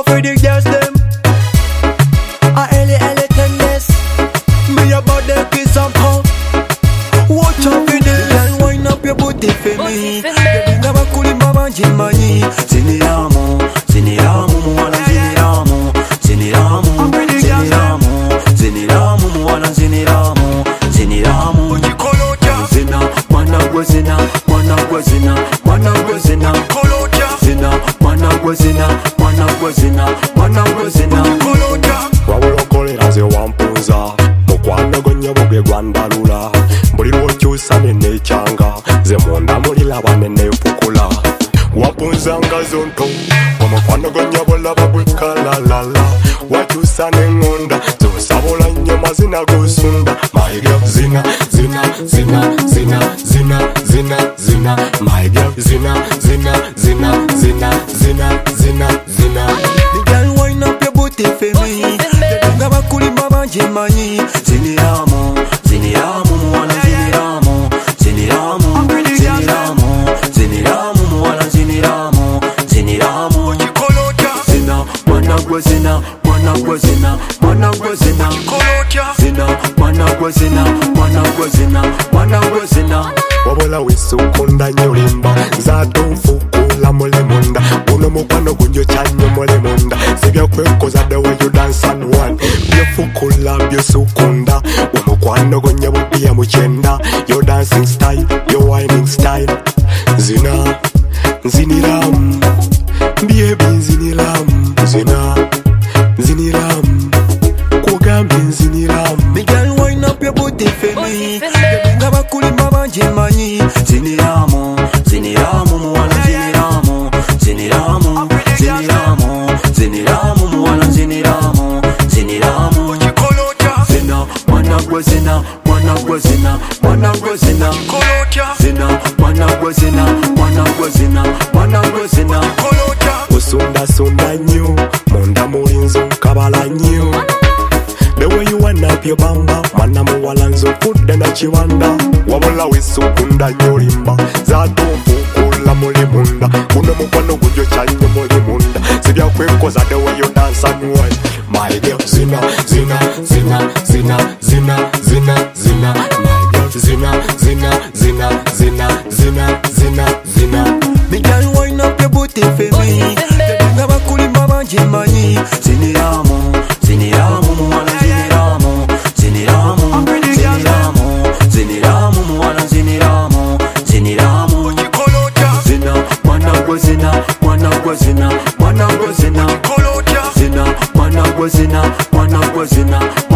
pretty girls them. I ele tendes. Me about the kiss and pop. Watch out for this. Girl, wind up your booty for me. Ngaba kulimba manjimanyi. Ziniramu, ziniramu, mwana ziniramu, ziniramu, ziniramu, ziniramu, mwana ziniramu, ziniramu. Zina, mwana gwe zina, mwana gwe zina, mwana gwe zina. Zina, mwana gwe zina, mwana gwe zina, mwana gwe zina. Wawulokolera ze wampunza mukwano gonyo bwe gwandalula buli lwokyusa nenekyanga ze munda muliraba nenefukula wapunzanga zonto omukwano gonyo bulaba bwekalalala wakyusa neŋŋonda zosabula nnyo mazina gosunda my girl zina zina zina zina zina zina zina my girl zina zina zina zina zina zina zina. The girl wind up your booty for me. Ngaba kulimba manjimanyi. Ziniramu, ziniramu, mwana ziniramu, ziniramu, ziniramu, ziniramu, mwana ziniramu, ziniramu. Zina, mwana gwe zina, mwana gwe zina, mwana gwe zina. Zina, mwana gwe zina, mwana gwe zina, mwana gwe zina. Wabula wisukunda nyolimba zato nfukula muli munda uno mukwano gunjo chanyo muli munda sibya kwekoza the way you dance and one byefukula byesukunda umukwano gonyo bupiya muchenda your dancing style your whining style zina ziniramu baby ziniramu zina ziniramu kugambye ziniramu. The girl wind up your booty for me. Ngaba kulimba manjimanyi. Ziniramu, ziniramu, mwana ziniramu, ziniramu, ziniramu, ziniramu, mwana ziniramu, ziniramu. Zina, mwana gwe zina, mwana gwe zina, mwana gwe zina. Zina, mwana gwe zina, mwana gwe zina, mwana gwe zina. Usunda sunda nnyo munda mulinzo nkabala nnyo the way you wind up your bamba mwana muwala nzokudde na kiwanda wabula wisukunda nnyo limba zato nfukula muli munda guno mukwano gunjo kyannyo muli munda sibyakwekoza the way you dance and wine my girl zina zina zina zina zina zina zina my girl zina zina zina zina zina zina zina. The girl wind up your booty for me. Ngaba kulimba manjimanyi. Ziniramu, ziniramu, mwana ziniramu, ziniramu, ziniramu, ziniramu, mwana ziniramu, ziniramu. Zina, mwana gwe zina, mwana gwe zina, mwana gwe zina. Zina, mwana gwe zina, mwana gwe zina.